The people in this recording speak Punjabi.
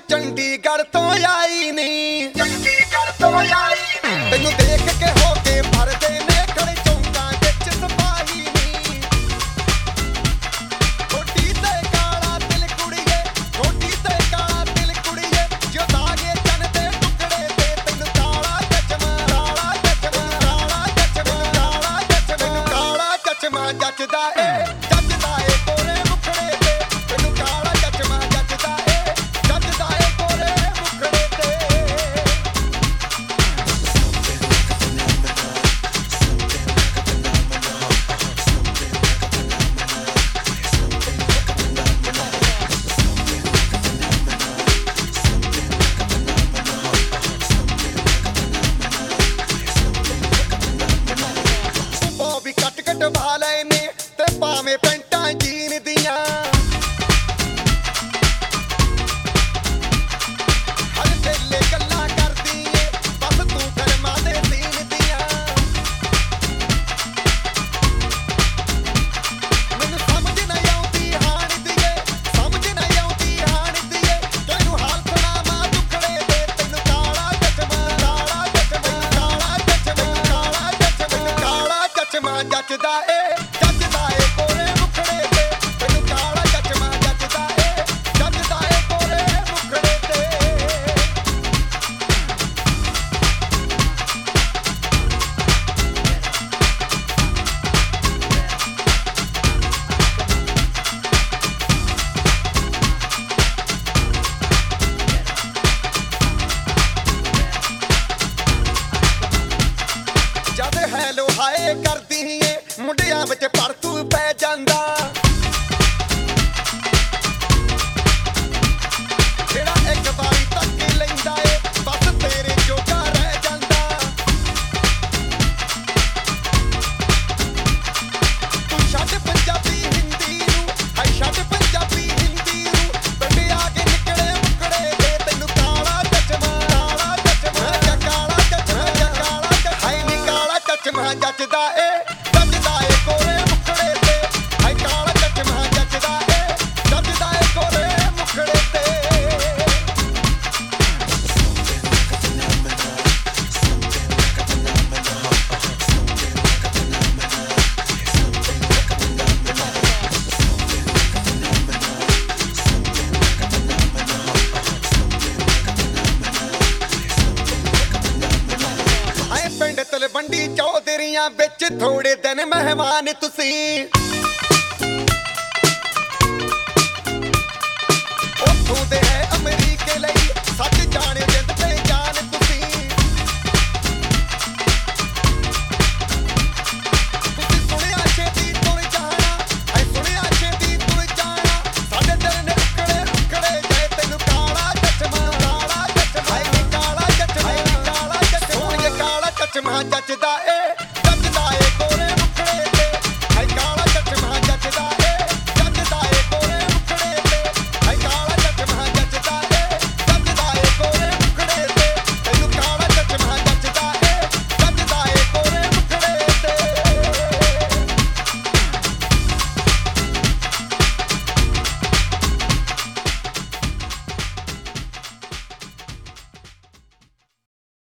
ਚੰਡੀਗੜ੍ਹ ਤੋਂ ਆਈ ਨੀ ਤੈਨੂੰ ਦੇਖ ਕੇ ਹੋ ਕੇ ਭਰਦੇ ਨੇ ਖੜੇ ਚੌਂਕਾਂ ਵਿੱਚ ਸਿਪਾਹੀ ਨੀ ਕੋਟੀ ਤੇ ਕਾਲਾ ਦਿਲ ਕੁੜੀਏ ਕੋਟੀ ਤੇ ਕਾਲਾ ਦਿਲ ਕੁੜੀਏ ਜੋ ਦਾਗੇ ਚੰਨ ਦੇ ਟੁਕੜੇ ਤੇ ਤੈਨੂੰ ਕਾਲਾ ਚਚਮਾ ਕਾਲਾ ਚਚਮਾ ਕਾਲਾ ਚਚਮਾ ਕਾਲਾ ਚਚਮਾ ਕਾਲਾ ਚਚਮਾ ਜੱਚਦਾ ਏ ਜੱਚਦਾ ਏ ਕੋਰੇ ਮੁਖੜੇ ਤੇ ਤੈਨੂੰ ਕਾਲਾ ਚਚਮਾ ਜੱਚਦਾ ਏ ਜੱਚਦਾ ਏ ਕੋਰੇ ਮੁਖੜੇ ਤੇ ਉਹ ਵੀ ਕੱਟ ਕੱਟ ਭਾ ਲਏ ਨੇ ਤੇ ਭਾਵੇਂ ਪੈਂਟਾਂ ਜੀਨ ਦੀਆਂ ਹਰ ਵੇਲੇ ਗੱਲਾਂ ਕਰਦੀ ਏ ਬਸ ਤੂੰ ਕਰਮਾਂ ਦੇ ਸੀਨ ਦੀਆਂ ਮੈਨੂੰ ਸਮਝ ਨਾ ਆਉਂਦੀ ਹਾਣ ਦੀਏ ਸਮਝ ਨਾ ਆਉਂਦੀ ਹਾਣ ਦੀਏ ਤੈਨੂੰ ਹਾਲ ਸੁਣਾਵਾਂ ਦੁੱਖੜੇ ਦੇ ਤੈਨੂੰ ਕਾਲਾ ਚਚਮਾ ਕਾਲਾ ਚਚਮਾ ਕਾਲਾ ਚਚਮਾ ਕਾਲਾ ਚਚਮਾ ਕਾਲਾ ਚਚਮਾ ਜੱਚਦਾ ਏ ਜੱਚਦਾ ਏ ਕੋਰੇ ਮੁਖੜੇ ਤੇ ਤੈਨੂੰ ਕਾਲਾ ਚਚਮਾ ਜੱਚਦਾ ਏ ਕੋਰੇ ਮੁਖੜੇ ਤੇ ਜਦ ਹੈਲੋ ਹਾਏ ਕਰਦੀ ਏ ਮੁੰਡਿਆਂ ਵਿੱਚ ਪਰਤੂ ਪੈ ਜਾਂਦਾ ਜਿਹੜਾ ਇੱਕ ਵਾਰੀ ਤੱਕ ਲੈਂਦਾ ਏ ਬਸ ਤੇਰੇ ਜੋਗਾ ਰਹਿ ਜਾਂਦਾ ਤੂੰ ਛੱਡ ਪੰਜਾਬੀ ਹਿੰਦੀ ਨੂੰ ਹਾਏ ਛੱਡ ਪੰਜਾਬੀ ਹਿੰਦੀ ਨੂੰ ਪਿੰਡ ਆ ਕੇ ਨਿਕਲੇ ਮੁਕੜੇ ਤੇ ਤੈਨੂੰ ਕਾਲਾ ਚਚਮਾ ਕਾਲਾ ਚਚਮਾ ਕਾਲਾ ਚਚਮਾ ਕਾਲਾ ਚਚਮਾ ਹਾਏ ਨੀ ਕਾਲਾ ਚਚਮਾ ਜੱਚਦਾ ਏ ਕੋਰੇ ਮੁਖੜੇ ਤੇ ਹਾਏ ਕਾਲਾ ਚਚਮਾ ਜੱਚਦਾ ਏ ਕੋਰੇ ਮੁਖੜੇ ਤੇ ਆਏ ਪਿੰਡ ਤਲਵੰਡੀ ਚੌਧਰੀਆਂ ਵਿੱਚ ਥੋੜੇ ਦਿਨ ਮਹਿਮਾਨ ਤੁਸੀਂ